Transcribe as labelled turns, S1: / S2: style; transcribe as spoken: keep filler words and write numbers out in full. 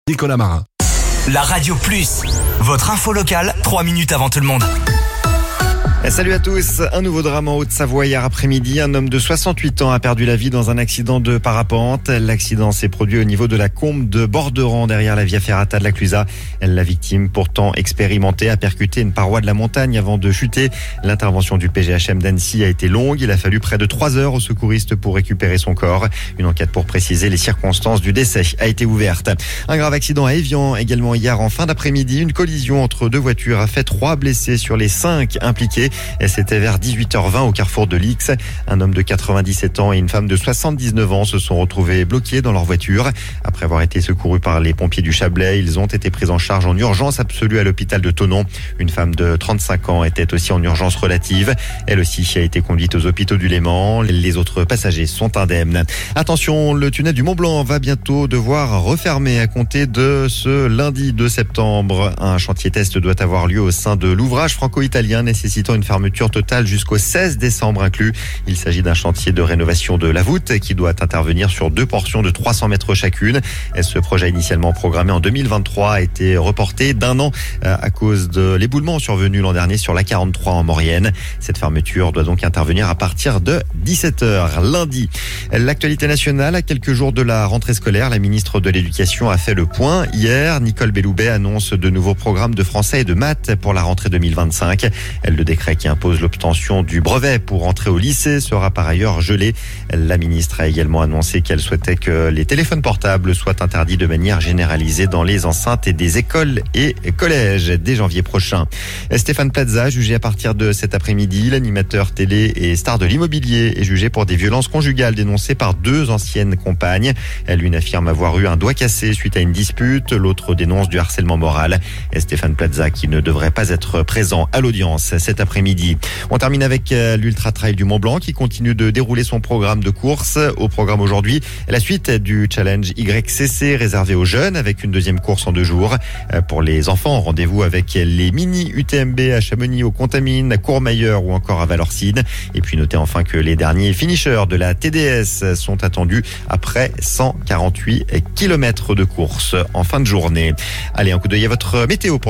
S1: Nicolas Marin.
S2: La Radio Plus, votre info locale, trois minutes avant tout le monde.
S3: Salut à tous. Un nouveau drame en Haute-Savoie hier après-midi. Un homme de soixante-huit ans a perdu la vie dans un accident de parapente. L'accident s'est produit au niveau de la combe de Borderan, derrière la Via Ferrata de la Clusaz. La victime, pourtant expérimentée, a percuté une paroi de la montagne avant de chuter. L'intervention du P G H M d'Annecy a été longue. Il a fallu près de trois heures aux secouristes pour récupérer son corps. Une enquête pour préciser les circonstances du décès a été ouverte. Un grave accident à Évian également hier en fin d'après-midi. Une collision entre deux voitures a fait trois blessés sur les cinq impliqués. Et c'était vers dix-huit heures vingt au carrefour de l'Ix. Un homme de quatre-vingt-dix-sept ans et une femme de soixante-dix-neuf ans se sont retrouvés bloqués dans leur voiture. Après avoir été secourus par les pompiers du Chablais, ils ont été pris en charge en urgence absolue à l'hôpital de Thonon. Une femme de trente-cinq ans était aussi en urgence relative. Elle aussi a été conduite aux hôpitaux du Léman. Les autres passagers sont indemnes. Attention, le tunnel du Mont-Blanc va bientôt devoir refermer à compter de ce lundi deux septembre. Un chantier test doit avoir lieu au sein de l'ouvrage franco-italien nécessitant une fermeture totale jusqu'au seize décembre inclus. Il s'agit d'un chantier de rénovation de la voûte qui doit intervenir sur deux portions de trois cents mètres chacune. Et ce projet initialement programmé en deux mille vingt-trois a été reporté d'un an à cause de l'éboulement survenu l'an dernier sur l'A quarante-trois en Maurienne. Cette fermeture doit donc intervenir à partir de dix-sept heures lundi. L'actualité nationale, à quelques jours de la rentrée scolaire, la ministre de l'Éducation a fait le point. Hier, Nicole Belloubet annonce de nouveaux programmes de français et de maths pour la rentrée deux mille vingt-cinq. Elle le décret qui impose l'obtention du brevet pour entrer au lycée sera par ailleurs gelé. La ministre a également annoncé qu'elle souhaitait que les téléphones portables soient interdits de manière généralisée dans les enceintes et des écoles et collèges dès janvier prochain. Stéphane Plaza, jugé à partir de cet après-midi, l'animateur télé et star de l'immobilier, est jugé pour des violences conjugales dénoncées par deux anciennes compagnes. L'une affirme avoir eu un doigt cassé suite à une dispute, l'autre dénonce du harcèlement moral. Stéphane Plaza qui ne devrait pas être présent à l'audience cet après-midi. On termine avec l'Ultra Trail du Mont-Blanc qui continue de dérouler son programme de course. Au programme aujourd'hui, la suite du challenge Y C C réservé aux jeunes avec une deuxième course en deux jours. Pour les enfants, rendez-vous avec les mini U T M B à Chamonix, aux Contamines, à Courmayeur ou encore à Valorcine. Et puis notez enfin que les derniers finishers de la T D S sont attendus après cent quarante-huit kilomètres de course en fin de journée. Allez, un coup d'œil à votre météo pour